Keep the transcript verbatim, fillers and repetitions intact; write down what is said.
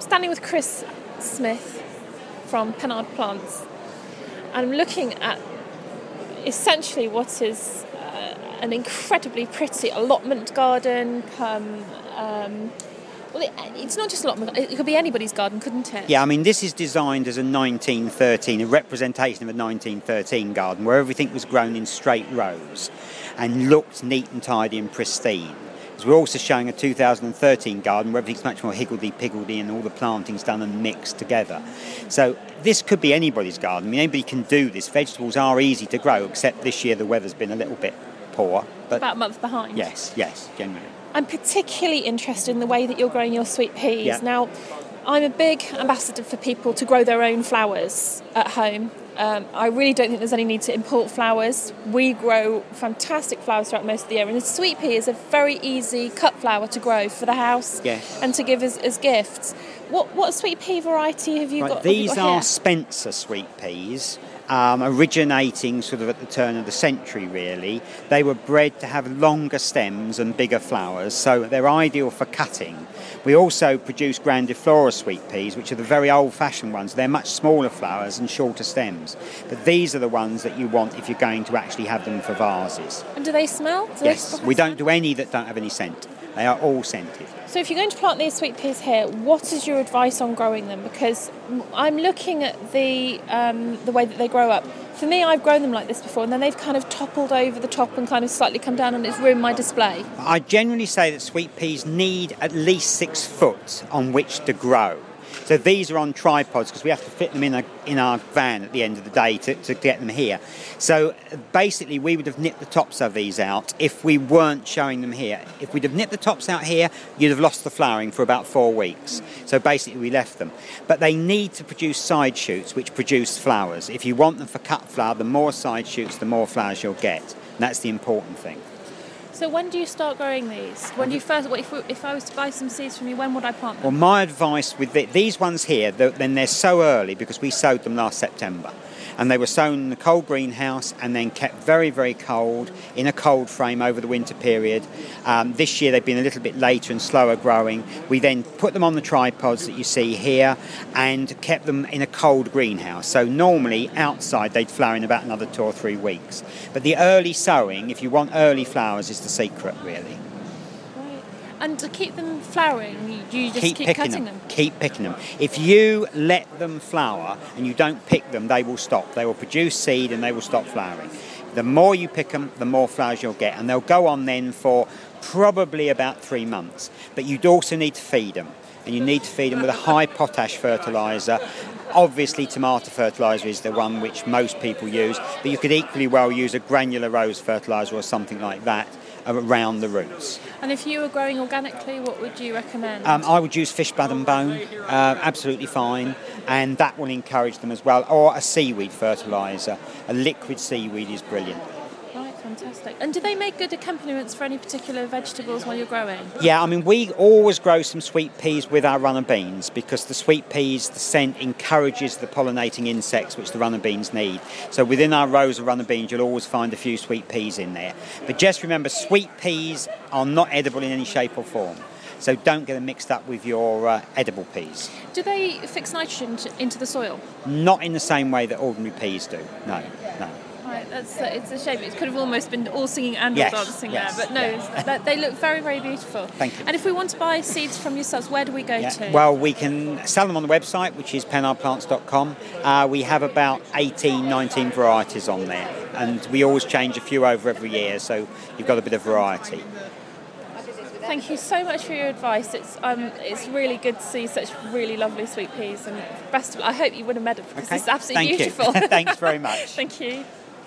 standing with Chris Smith from Pennard Plants, and I'm looking at essentially what is uh, an incredibly pretty allotment garden. Um, um, well, it, it's not just allotment; it could be anybody's garden, couldn't it? Yeah, I mean, this is designed as a nineteen thirteen, a representation of a nineteen thirteen garden, where everything was grown in straight rows and looked neat and tidy and pristine. We're also showing a two thousand thirteen garden where everything's much more higgledy-piggledy and all the planting's done and mixed together. So this could be anybody's garden. I mean, anybody can do this. Vegetables are easy to grow, except this year the weather's been a little bit poor. But about a month behind. Yes, yes, generally. I'm particularly interested in the way that you're growing your sweet peas. Yeah. Now, I'm a big ambassador for people to grow their own flowers at home. Um, I really don't think there's any need to import flowers. We grow fantastic flowers throughout most of the year, and the sweet pea is a very easy cut flower to grow for the house. Yes. And to give as, as gifts. What what sweet pea variety have you Right, got? have you these got are here? Spencer sweet peas, um, originating sort of at the turn of the century, really. They were bred to have longer stems and bigger flowers, so they're ideal for cutting. We also produce grandiflora sweet peas, which are the very old-fashioned ones. They're much smaller flowers and shorter stems. But these are the ones that you want if you're going to actually have them for vases. And do they smell? Do Yes, they we don't do any that don't have any scent. They are all scented. So if you're going to plant these sweet peas here, what is your advice on growing them? Because I'm looking at the um, the way that they grow up. For me, I've grown them like this before, and then they've kind of toppled over the top and kind of slightly come down, and it's ruined my display. I generally say that sweet peas need at least six foot on which to grow. So these are on tripods because we have to fit them in a, in our van at the end of the day to, to get them here. So basically we would have nipped the tops of these out if we weren't showing them here. If we'd have nipped the tops out here, you'd have lost the flowering for about four weeks. So basically we left them. But they need to produce side shoots which produce flowers. If you want them for cut flower, the more side shoots, the more flowers you'll get. And that's the important thing. So when do you start growing these? When do you first? If, if I was to buy some seeds from you, when would I plant them? Well, my advice with the, these ones here, then they're so early because we sowed them last September. And they were sown in a cold greenhouse and then kept very, very cold in a cold frame over the winter period. Um, this year they've been a little bit later and slower growing. We then put them on the tripods that you see here and kept them in a cold greenhouse. So normally outside they'd flower in about another two or three weeks. But the early sowing, if you want early flowers, is the secret, really. And to keep them flowering, you you just keep, keep, picking cutting them. them. Keep picking them. If you let them flower and you don't pick them, they will stop. They will produce seed and they will stop flowering. The more you pick them, the more flowers you'll get. And they'll go on then for probably about three months. But you'd also need to feed them. And you need to feed them with a high potash fertiliser. Obviously, tomato fertiliser is the one which most people use. But you could equally well use a granular rose fertiliser or something like that around the roots. And if you were growing organically, what would you recommend? Um, I would use fish blood and bone, uh, absolutely fine, and that will encourage them as well. Or a seaweed fertiliser. A liquid seaweed is brilliant. Right, fantastic. And do they make good accompaniments for any particular vegetables while you're growing? Yeah, I mean, we always grow some sweet peas with our runner beans because the sweet peas, the scent encourages the pollinating insects which the runner beans need. So within our rows of runner beans, you'll always find a few sweet peas in there. But just remember, sweet peas are not edible in any shape or form. So don't get them mixed up with your uh, edible peas. Do they fix nitrogen t- into the soil? Not in the same way that ordinary peas do, no, no. Right, that's uh, it's a shame. It could have almost been all singing and Yes, all dancing yes, there, but no, yeah. that, they look very, very beautiful. Thank you. And if we want to buy seeds from yourselves, where do we go Yeah. to? Well, we can sell them on the website, which is pennard plants dot com. Uh, we have about eighteen, nineteen varieties on there, and we always change a few over every year, so you've got a bit of variety. Thank you so much for your advice. It's um, it's really good to see such really lovely sweet peas, and best of, I hope you win a medal because Okay. it's absolutely Thank beautiful. You. Thanks very much. Thank you.